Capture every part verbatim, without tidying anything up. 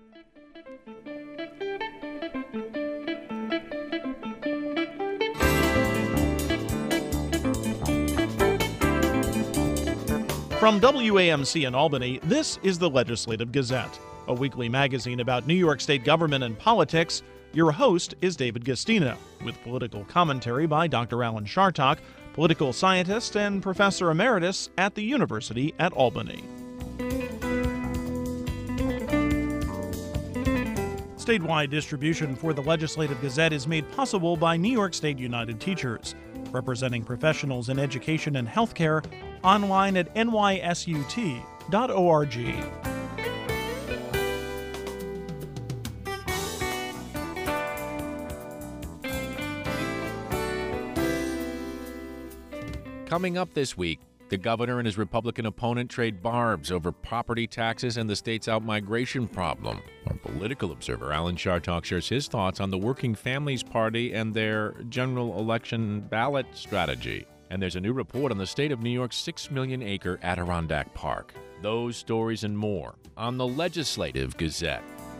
From W A M C in Albany, this is the Legislative Gazette, a weekly magazine about New York State government and politics. Your host is David Gastino, with political commentary by Doctor Alan Chartock, political scientist and professor emeritus at the University at Albany. Statewide distribution for the Legislative Gazette is made possible by New York State United Teachers, representing professionals in education and healthcare, online at N Y S U T dot org. Coming up this week, the governor and his Republican opponent trade barbs over property taxes and the state's out-migration problem. Our political observer, Alan Chartock, shares his thoughts on the Working Families Party and their general election ballot strategy. And there's a new report on the state of New York's six million acre Adirondack Park. Those stories and more on the Legislative Gazette.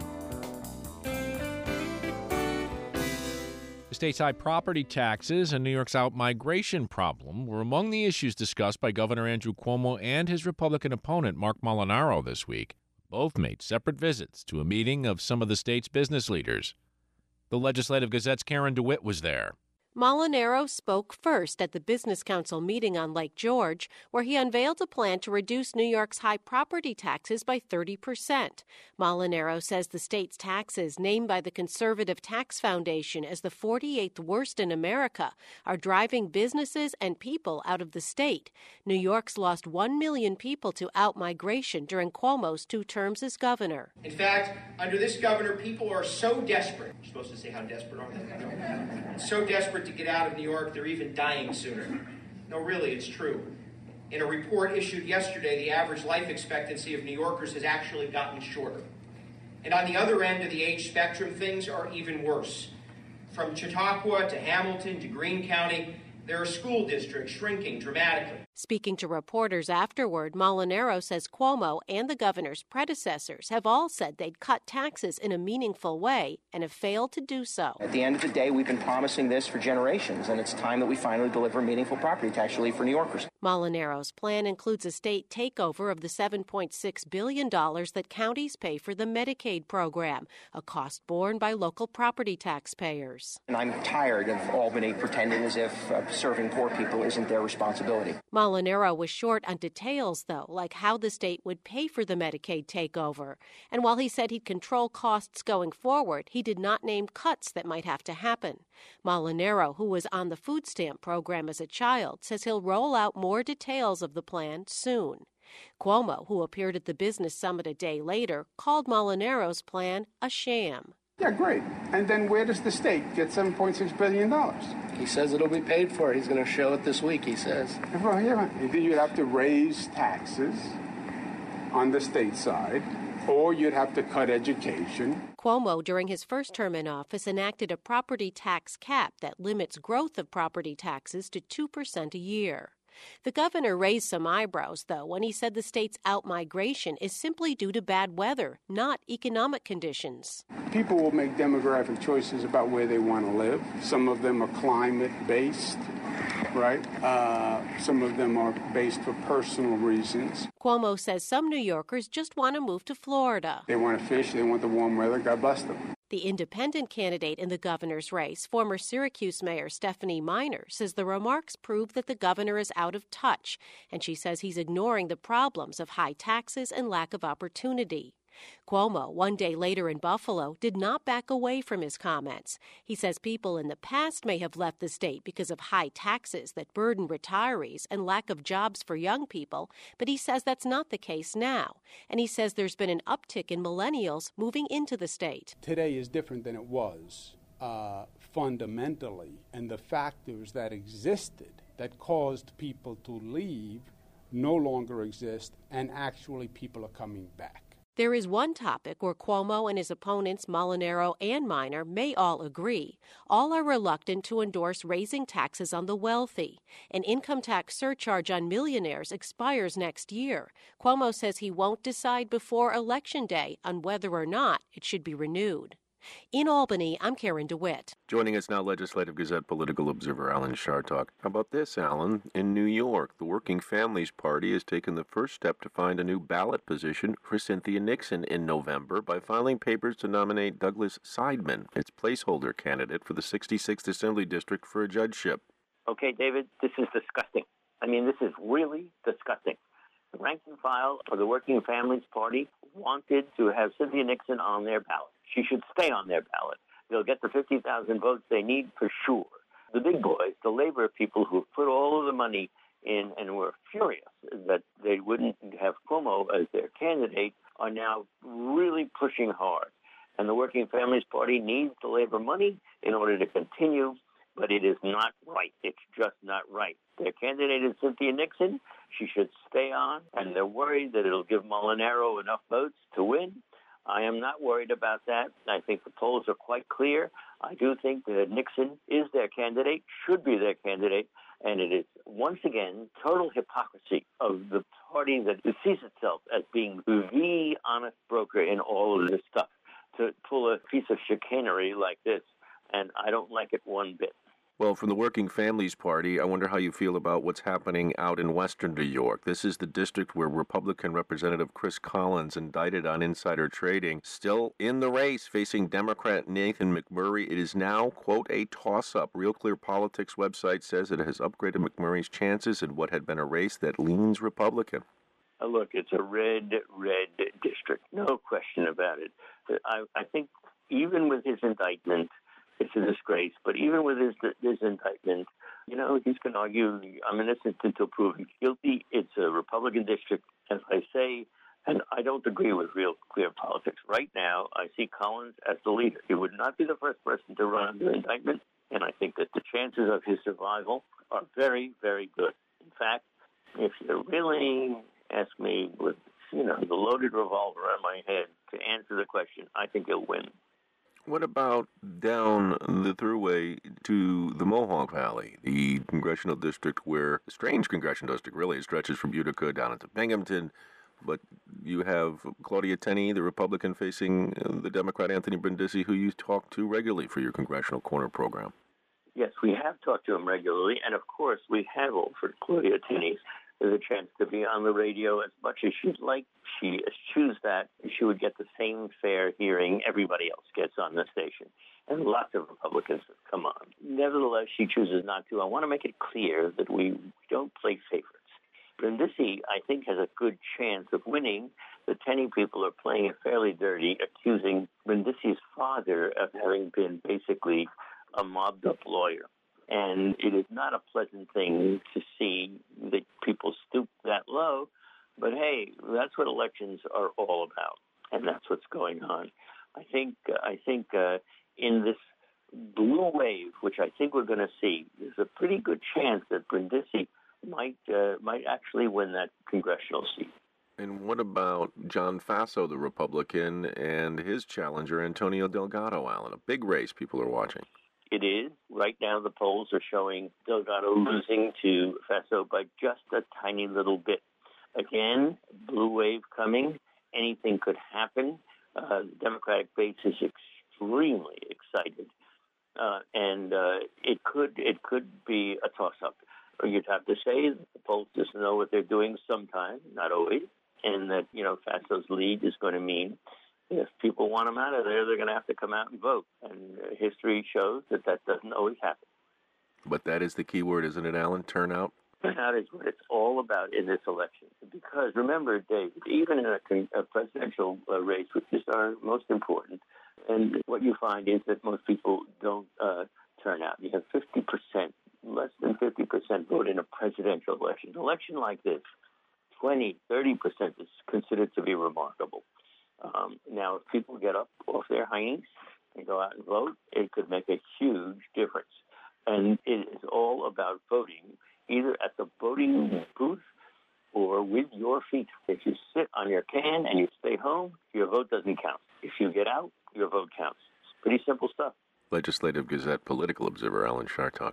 The state's high property taxes and New York's out-migration problem were among the issues discussed by Governor Andrew Cuomo and his Republican opponent, Marc Molinaro, this week. Both made separate visits to a meeting of some of the state's business leaders. The Legislative Gazette's Karen DeWitt was there. Molinaro spoke first at the Business Council meeting on Lake George, where he unveiled a plan to reduce New York's high property taxes by thirty percent. Molinaro says the state's taxes, named by the Conservative Tax Foundation as the forty-eighth worst in America, are driving businesses and people out of the state. New York's lost one million people to out-migration during Cuomo's two terms as governor. In fact, under this governor, people are so desperate. You're supposed to say how desperate are they? So desperate to get out of New York, they're even dying sooner. No, really, it's true. In a report issued yesterday, the average life expectancy of New Yorkers has actually gotten shorter. And on the other end of the age spectrum, things are even worse. From Chautauqua to Hamilton to Greene County, there are school districts shrinking dramatically. Speaking to reporters afterward, Molinaro says Cuomo and the governor's predecessors have all said they'd cut taxes in a meaningful way and have failed to do so. At the end of the day, we've been promising this for generations, and it's time that we finally deliver meaningful property tax relief for New Yorkers. Molinaro's plan includes a state takeover of the seven point six billion dollars that counties pay for the Medicaid program, a cost borne by local property taxpayers. And I'm tired of Albany pretending as if uh, serving poor people isn't their responsibility. Molinaro was short on details, though, like how the state would pay for the Medicaid takeover. And while he said he'd control costs going forward, he did not name cuts that might have to happen. Molinaro, who was on the food stamp program as a child, says he'll roll out more details of the plan soon. Cuomo, who appeared at the business summit a day later, called Molinaro's plan a sham. Yeah, great. And then where does the state get seven point six billion dollars? He says it'll be paid for. He's going to show it this week, he says. Well, yeah, either you'd have to raise taxes on the state side, or you'd have to cut education. Cuomo, during his first term in office, enacted a property tax cap that limits growth of property taxes to two percent a year. The governor raised some eyebrows, though, when he said the state's out-migration is simply due to bad weather, not economic conditions. People will make demographic choices about where they want to live. Some of them are climate-based, right? Uh, some of them are based for personal reasons. Cuomo says some New Yorkers just want to move to Florida. They want to fish, they want the warm weather, God bless them. The independent candidate in the governor's race, former Syracuse Mayor Stephanie Miner, says the remarks prove that the governor is out of touch, and she says he's ignoring the problems of high taxes and lack of opportunity. Cuomo, one day later in Buffalo, did not back away from his comments. He says people in the past may have left the state because of high taxes that burden retirees and lack of jobs for young people, but he says that's not the case now. And he says there's been an uptick in millennials moving into the state. Today is different than it was uh, fundamentally, and the factors that existed that caused people to leave no longer exist, and actually people are coming back. There is one topic where Cuomo and his opponents Molinaro and Minor may all agree. All are reluctant to endorse raising taxes on the wealthy. An income tax surcharge on millionaires expires next year. Cuomo says he won't decide before Election Day on whether or not it should be renewed. In Albany, I'm Karen DeWitt. Joining us now, Legislative Gazette political observer Alan Chartock. How about this, Alan? In New York, the Working Families Party has taken the first step to find a new ballot position for Cynthia Nixon in November by filing papers to nominate Douglas Seidman, its placeholder candidate for the sixty-sixth Assembly District for a judgeship. Okay, David, this is disgusting. I mean, this is really disgusting. The rank and file of the Working Families Party wanted to have Cynthia Nixon on their ballot. She should stay on their ballot. They'll get the fifty thousand votes they need for sure. The big boys, the labor people who put all of the money in and were furious that they wouldn't have Cuomo as their candidate, are now really pushing hard. And the Working Families Party needs the labor money in order to continue, but it is not right. It's just not right. Their candidate is Cynthia Nixon. She should stay on, and they're worried that it'll give Molinaro enough votes to win. I am not worried about that. I think the polls are quite clear. I do think that Nixon is their candidate, should be their candidate, and it is, once again, total hypocrisy of the party that sees itself as being the honest broker in all of this stuff to pull a piece of chicanery like this, and I don't like it one bit. Well, from the Working Families Party, I wonder how you feel about what's happening out in western New York. This is the district where Republican Representative Chris Collins, indicted on insider trading, still in the race facing Democrat Nathan McMurray. It is now, quote, a toss-up. Real Clear Politics website says it has upgraded McMurray's chances in what had been a race that leans Republican. Uh, look, it's a red, red district. No question about it. I, I think even with his indictment, it's a disgrace, but even with his, his indictment, you know, he's going to argue, I'm innocent until proven guilty. It's a Republican district, as I say, and I don't agree with Real Clear Politics. Right now, I see Collins as the leader. He would not be the first person to run under indictment, and I think that the chances of his survival are very, very good. In fact, if you really ask me with, you know, the loaded revolver on my head to answer the question, I think he'll win. What about down the thruway to the Mohawk Valley, the congressional district where, a strange congressional district really, it stretches from Utica down into Binghamton, but you have Claudia Tenney, the Republican, facing the Democrat Anthony Brindisi, who you talk to regularly for your Congressional Corner program. Yes, we have talked to him regularly, and of course we have offered Claudia Tenney the chance to be on the radio as much as she'd like. She eschews that. She would get the same fair hearing everybody else gets on the station. And lots of Republicans have come on. Nevertheless, she chooses not to. I want to make it clear that we don't play favorites. Brindisi, I think, has a good chance of winning. The Tenney people are playing it fairly dirty, accusing Brindisi's father of having been basically a mobbed-up lawyer. And it is not a pleasant thing to see that people stoop that low. But, hey, that's what elections are all about, and that's what's going on. I think uh, I think uh, in this blue wave, which I think we're going to see, there's a pretty good chance that Brindisi might uh, might actually win that congressional seat. And what about John Faso, the Republican, and his challenger, Antonio Delgado, Allen? A big race people are watching. It is. Right now, the polls are showing Delgado losing to Faso by just a tiny little bit. Again, blue wave coming. Anything could happen. Uh, the Democratic base is extremely excited, uh, and uh, it could it could be a toss-up. You'd have to say that the pollsters know what they're doing sometimes, not always, and that, you know, Faso's lead is going to mean if people want him out of there, they're going to have to come out and vote. And uh, history shows that that doesn't always happen. But that is the key word, isn't it, Alan? Turnout? Turnout is what it's all about in this election. Because remember, Dave, even in a, a presidential uh, race, which is our most important, and what you find is that most people don't uh, turn out. You have fifty percent, less than fifty percent vote in a presidential election. An election like this, twenty, thirty percent is considered to be remarkable. Um, now, if people get up off their hinds and go out and vote, it could make a huge difference. And it is all about voting, either at the voting booth or with your feet. If you sit on your can and you stay home, your vote doesn't count. If you get out, your vote counts. It's pretty simple stuff. Legislative Gazette political observer Alan Chartock.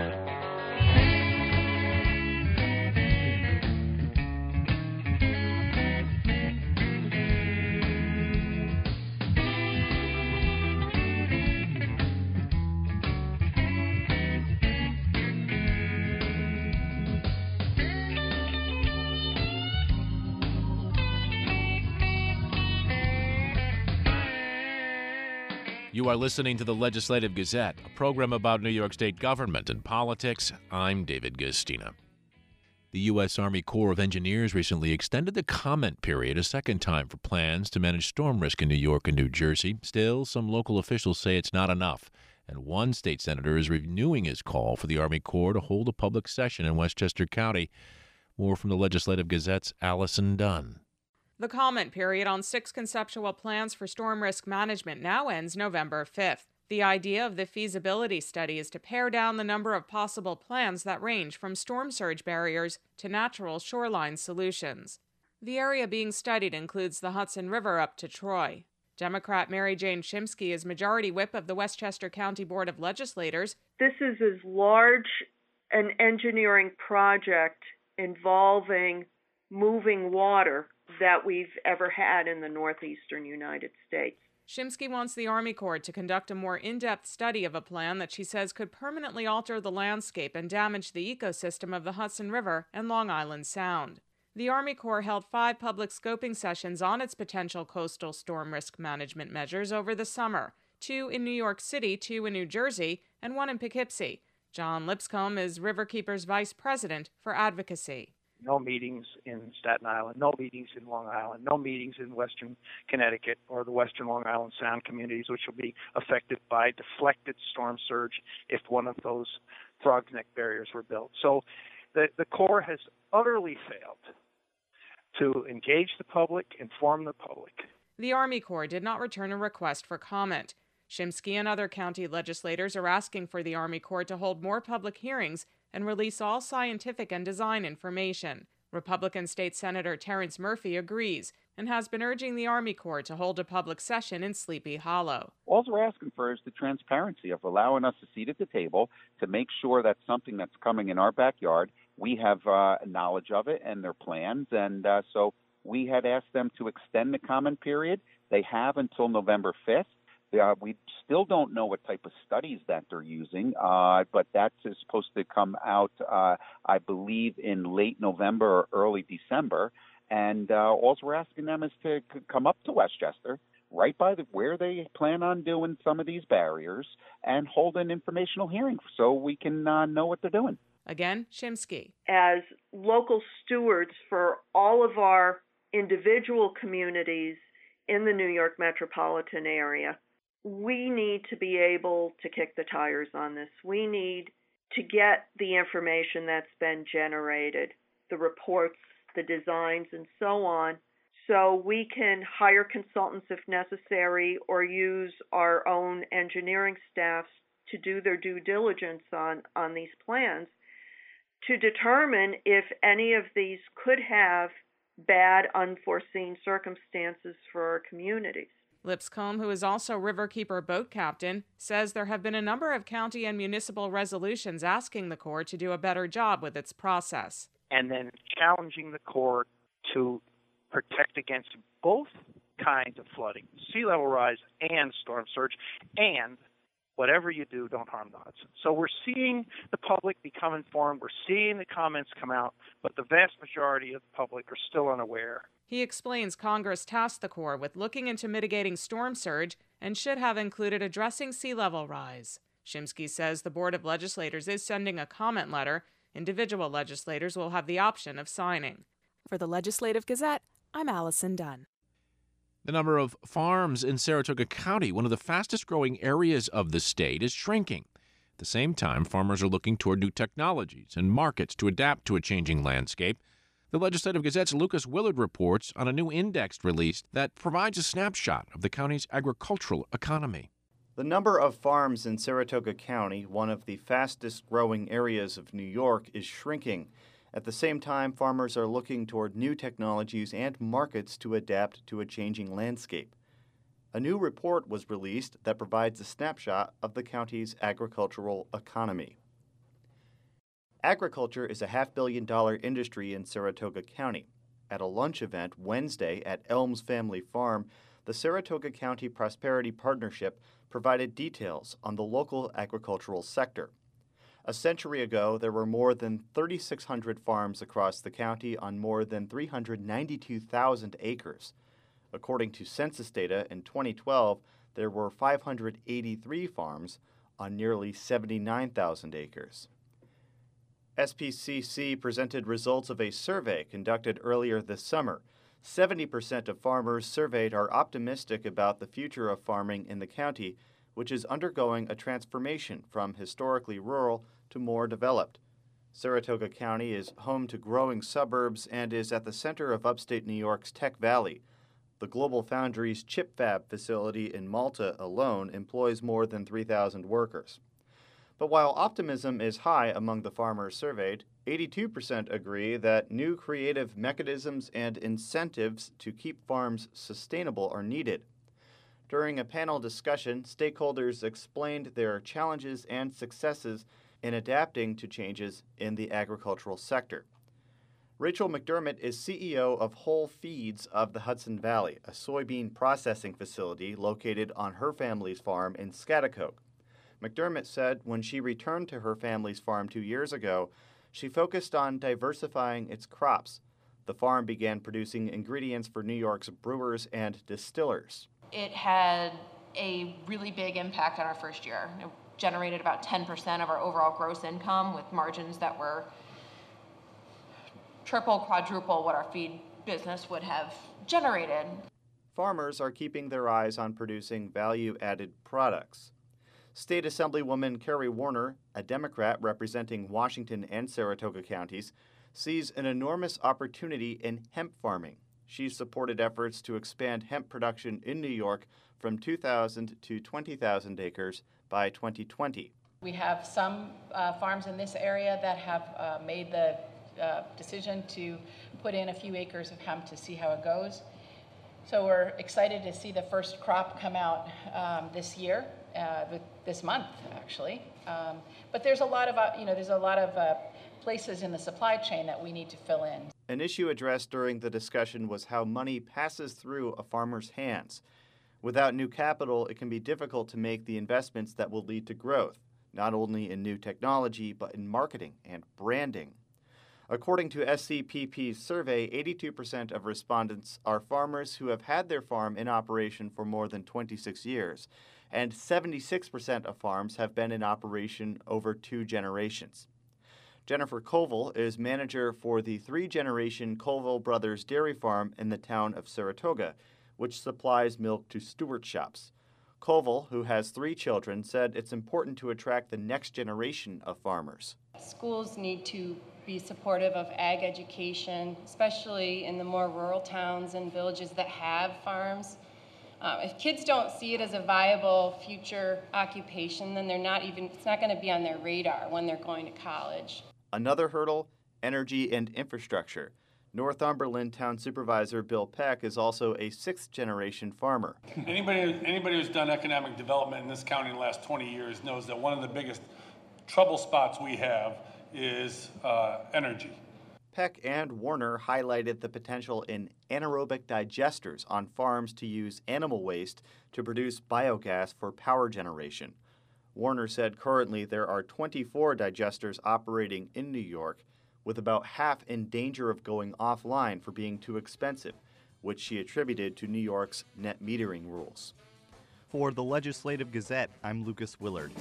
You are listening to the Legislative Gazette, a program about New York State government and politics. I'm David Gastina. The U S Army Corps of Engineers recently extended the comment period a second time for plans to manage storm risk in New York and New Jersey. Still, some local officials say it's not enough, and one state senator is renewing his call for the Army Corps to hold a public session in Westchester County. More from the Legislative Gazette's Allison Dunn. The comment period on six conceptual plans for storm risk management now ends November fifth. The idea of the feasibility study is to pare down the number of possible plans that range from storm surge barriers to natural shoreline solutions. The area being studied includes the Hudson River up to Troy. Democrat Mary Jane Shimsky is Majority Whip of the Westchester County Board of Legislators. This is as large an engineering project involving moving water that we've ever had in the northeastern United States. Shimsky wants the Army Corps to conduct a more in-depth study of a plan that she says could permanently alter the landscape and damage the ecosystem of the Hudson River and Long Island Sound. The Army Corps held five public scoping sessions on its potential coastal storm risk management measures over the summer, two in New York City, two in New Jersey, and one in Poughkeepsie. John Lipscomb is Riverkeeper's vice president for advocacy. No meetings in Staten Island, no meetings in Long Island, no meetings in Western Connecticut or the Western Long Island Sound communities, which will be affected by deflected storm surge if one of those frog's neck barriers were built. So the, the Corps has utterly failed to engage the public, inform the public. The Army Corps did not return a request for comment. Shimsky and other county legislators are asking for the Army Corps to hold more public hearings and release all scientific and design information. Republican State Senator Terrence Murphy agrees and has been urging the Army Corps to hold a public session in Sleepy Hollow. All we're asking for is the transparency of allowing us a seat at the table to make sure that something that's coming in our backyard, we have uh, knowledge of it and their plans. And uh, so we had asked them to extend the comment period. They have until November fifth. Uh, we still don't know what type of studies that they're using, uh, but that is supposed to come out, uh, I believe, in late November or early December. And uh, all we're asking them is to c- come up to Westchester, right by the, where they plan on doing some of these barriers, and hold an informational hearing so we can uh, know what they're doing. Again, Shimsky. As local stewards for all of our individual communities in the New York metropolitan area, we need to be able to kick the tires on this. We need to get the information that's been generated, the reports, the designs, and so on, so we can hire consultants if necessary or use our own engineering staffs to do their due diligence on, on these plans to determine if any of these could have bad, unforeseen circumstances for our communities. Lipscomb, who is also Riverkeeper boat captain, says there have been a number of county and municipal resolutions asking the Corps to do a better job with its process. And then challenging the Corps to protect against both kinds of flooding, sea level rise and storm surge, and whatever you do, don't harm the Hudson. So we're seeing the public become informed. We're seeing the comments come out, but the vast majority of the public are still unaware. He explains Congress tasked the Corps with looking into mitigating storm surge and should have included addressing sea level rise. Shimsky says the Board of Legislators is sending a comment letter. Individual legislators will have the option of signing. For the Legislative Gazette, I'm Allison Dunn. The number of farms in Saratoga County, one of the fastest-growing areas of the state, is shrinking. At the same time, farmers are looking toward new technologies and markets to adapt to a changing landscape. The Legislative Gazette's Lucas Willard reports on a new index released that provides a snapshot of the county's agricultural economy. The number of farms in Saratoga County, one of the fastest-growing areas of New York, is shrinking. At the same time, farmers are looking toward new technologies and markets to adapt to a changing landscape. A new report was released that provides a snapshot of the county's agricultural economy. Agriculture is a half-billion dollar industry in Saratoga County. At a lunch event Wednesday at Elms Family Farm, the Saratoga County Prosperity Partnership provided details on the local agricultural sector. A century ago, there were more than three thousand six hundred farms across the county on more than three hundred ninety-two thousand acres. According to census data in twenty twelve, there were five hundred eighty-three farms on nearly seventy-nine thousand acres. S P C C presented results of a survey conducted earlier this summer. seventy percent of farmers surveyed are optimistic about the future of farming in the county, which is undergoing a transformation from historically rural to more developed. Saratoga County is home to growing suburbs and is at the center of upstate New York's Tech Valley. The Global Foundries chip fab facility in Malta alone employs more than three thousand workers. But while optimism is high among the farmers surveyed, eighty-two percent agree that new creative mechanisms and incentives to keep farms sustainable are needed. During a panel discussion, stakeholders explained their challenges and successes in adapting to changes in the agricultural sector. Rachel McDermott is C E O of Whole Feeds of the Hudson Valley, a soybean processing facility located on her family's farm in Schaghticoke. McDermott said when she returned to her family's farm two years ago, she focused on diversifying its crops. The farm began producing ingredients for New York's brewers and distillers. It had a really big impact on our first year. It generated about ten percent of our overall gross income with margins that were triple, quadruple what our feed business would have generated. Farmers are keeping their eyes on producing value-added products. State Assemblywoman Carrie Warner, a Democrat representing Washington and Saratoga counties, sees an enormous opportunity in hemp farming. She's supported efforts to expand hemp production in New York from two thousand to twenty thousand acres by twenty twenty. We have some uh, farms in this area that have uh, made the uh, decision to put in a few acres of hemp to see how it goes. So we're excited to see the first crop come out um, this year. Uh, this month, actually, um, but there's a lot of uh, you know there's a lot of uh, places in the supply chain that we need to fill in. An issue addressed during the discussion was how money passes through a farmer's hands. Without new capital, it can be difficult to make the investments that will lead to growth, not only in new technology but in marketing and branding. According to S C P P's survey, eighty-two percent of respondents are farmers who have had their farm in operation for more than twenty-six years. And seventy-six percent of farms have been in operation over two generations. Jennifer Colville is manager for the three-generation Colville Brothers Dairy Farm in the town of Saratoga, which supplies milk to Stewart shops. Colville, who has three children, said it's important to attract the next generation of farmers. Schools need to be supportive of ag education, especially in the more rural towns and villages that have farms. Uh, if kids don't see it as a viable future occupation, then they're not even, it's not going to be on their radar when they're going to college. Another hurdle, energy and infrastructure. Northumberland Town Supervisor Bill Peck is also a sixth-generation farmer. Anybody, anybody who's done economic development in this county in the last twenty years knows that one of the biggest trouble spots we have is uh, energy. Peck and Warner highlighted the potential in anaerobic digesters on farms to use animal waste to produce biogas for power generation. Warner said currently there are twenty-four digesters operating in New York, with about half in danger of going offline for being too expensive, which she attributed to New York's net metering rules. For the Legislative Gazette, I'm Lucas Willard.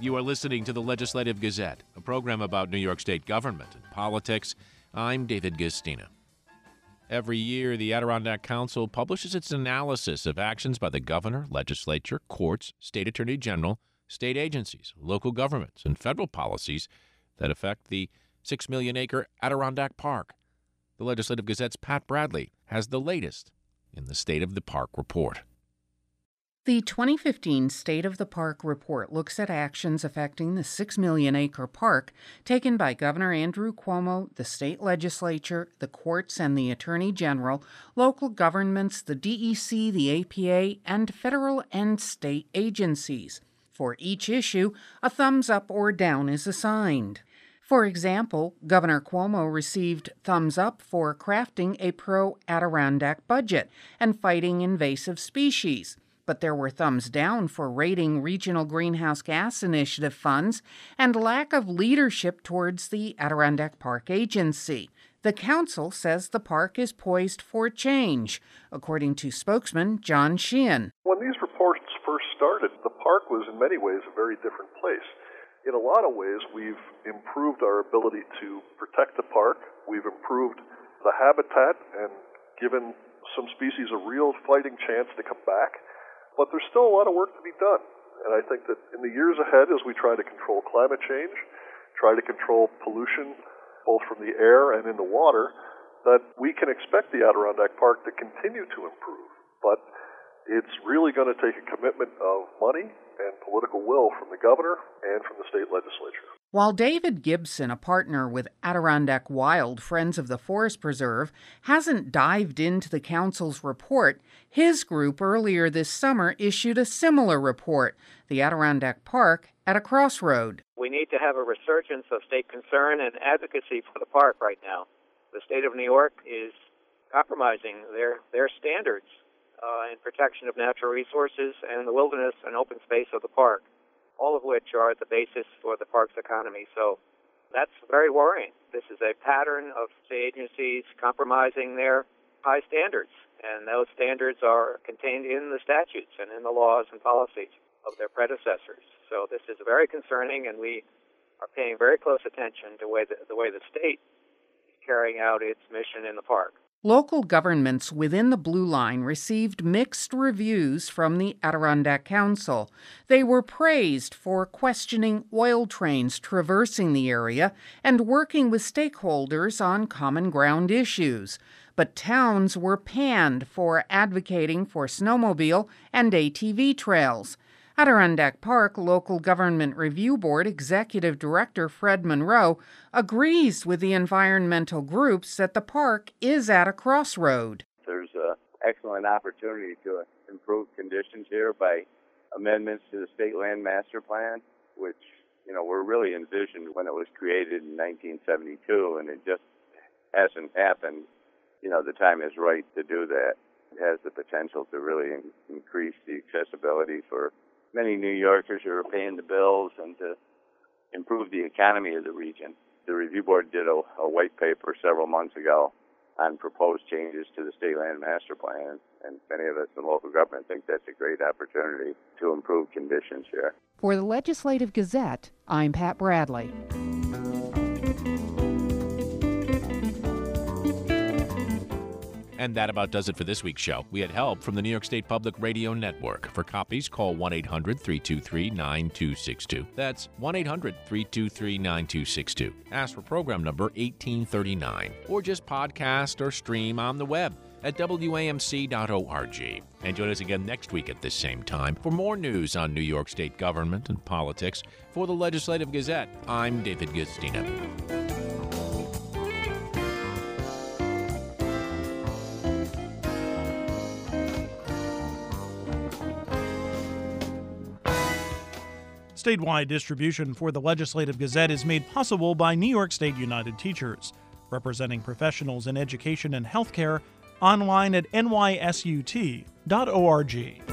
You are listening to the Legislative Gazette, a program about New York State government and politics. I'm David Gastina. Every year, the Adirondack Council publishes its analysis of actions by the governor, legislature, courts, state attorney general, state agencies, local governments, and federal policies that affect the six million acre Adirondack Park. The Legislative Gazette's Pat Bradley has the latest in the State of the Park report. The twenty fifteen State of the Park report looks at actions affecting the six million acre park taken by Governor Andrew Cuomo, the state legislature, the courts, and the Attorney General, local governments, the D E C, the A P A, and federal and state agencies. For each issue, a thumbs up or down is assigned. For example, Governor Cuomo received thumbs up for crafting a pro-Adirondack budget and fighting invasive species. But there were thumbs down for raiding regional greenhouse gas initiative funds and lack of leadership towards the Adirondack Park Agency. The council says the park is poised for change, according to spokesman John Sheehan. When these reports first started, the park was in many ways a very different place. In a lot of ways, we've improved our ability to protect the park. We've improved the habitat and given some species a real fighting chance to come back. But there's still a lot of work to be done. And I think that in the years ahead, as we try to control climate change, try to control pollution, both from the air and in the water, that we can expect the Adirondack Park to continue to improve. But it's really going to take a commitment of money and political will from the governor and from the state legislature. While David Gibson, a partner with Adirondack Wild Friends of the Forest Preserve, hasn't dived into the council's report, his group earlier this summer issued a similar report, the Adirondack Park at a Crossroad. We need to have a resurgence of state concern and advocacy for the park right now. The state of New York is compromising their, their standards uh, in protection of natural resources and the wilderness and open space of the park, all of which are the basis for the park's economy. So that's very worrying. This is a pattern of state agencies compromising their high standards, and those standards are contained in the statutes and in the laws and policies of their predecessors. So this is very concerning, and we are paying very close attention to the way the, the way the state is carrying out its mission in the park. Local governments within the Blue Line received mixed reviews from the Adirondack Council. They were praised for questioning oil trains traversing the area and working with stakeholders on common ground issues. But towns were panned for advocating for snowmobile and A T V trails. Adirondack Park Local Government Review Board Executive Director Fred Monroe agrees with the environmental groups that the park is at a crossroad. There's an excellent opportunity to improve conditions here by amendments to the State Land Master Plan, which, you know, were really envisioned when it was created in nineteen seventy-two, and it just hasn't happened. You know, the time is right to do that. It has the potential to really in- increase the accessibility for many New Yorkers who are paying the bills and to improve the economy of the region. The review board did a, a white paper several months ago on proposed changes to the State Land Master Plan, and many of us in local government think that's a great opportunity to improve conditions here. For the Legislative Gazette, I'm Pat Bradley. And that about does it for this week's show. We had help from the New York State Public Radio Network. For copies, call one eight hundred three two three nine two six two. That's one eight hundred three two three nine two six two. Ask for program number eighteen thirty-nine. Or just podcast or stream on the web at W A M C dot org. And join us again next week at this same time for more news on New York State government and politics. For the Legislative Gazette, I'm David Gastina. Statewide distribution for the Legislative Gazette is made possible by New York State United Teachers, representing professionals in education and healthcare, online at N Y S U T dot org.